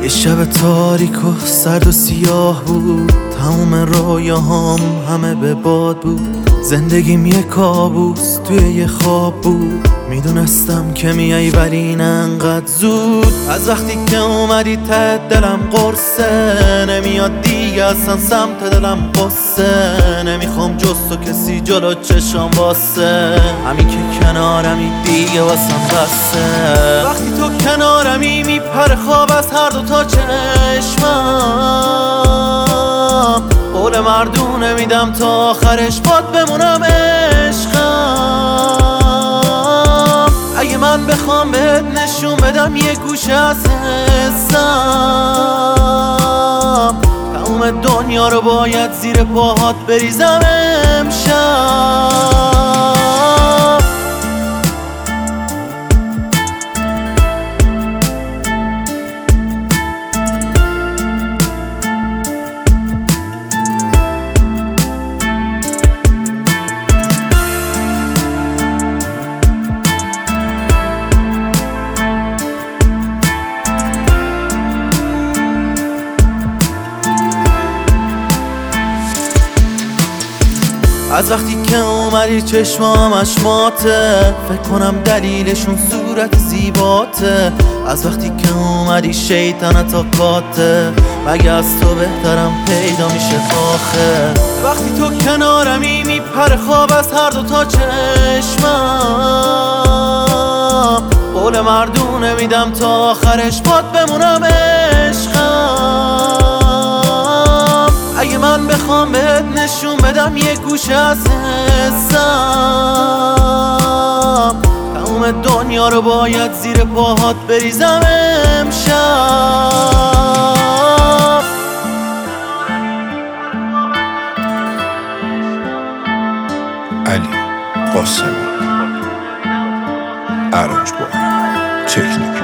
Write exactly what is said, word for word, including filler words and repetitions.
یه شب تاریک و سرد و سیاه بود، تموم رویاهام همه به باد بود. زندگیم یه کابوس توی یه خواب بود، میدونستم که میای ولی نه انقدر زود. از وقتی که اومدی ته دلم قرصه، نمیاد دیگه اصلا سمت دلم قصه. نمیخوام جز تو کسی جلو چشام واسه، همین که کنارمی دیگه واسم بسه. وقتی تو کنارمی میپره خواب از هر دو تا چشمم، قول مردونه میدم تا آخرش باد بمونم عشقم. اگه من بخوام بهت نشون بدم یه گوشه از حسم، تموم دنیا رو باید زیر پاهات بریزم امشب. از وقتی که اومدی چشمام اشماته، فکر کنم دلیلشون صورت زیباته. از وقتی که اومدی شیطنت آکاته، مگه از تو بهترم پیدا میشه آخه. وقتی تو کنارمی میپره خواب از هر دو تا چشمم، قول مردونه میدم تا آخرش باد بمونم عشقم. اگه من بخوام بهت نشون بدم یه گوشه از حسم، تموم دنیا رو باید زیر پاهات بریزم امشب. علی قاسمی، ارنج بار تکنیک.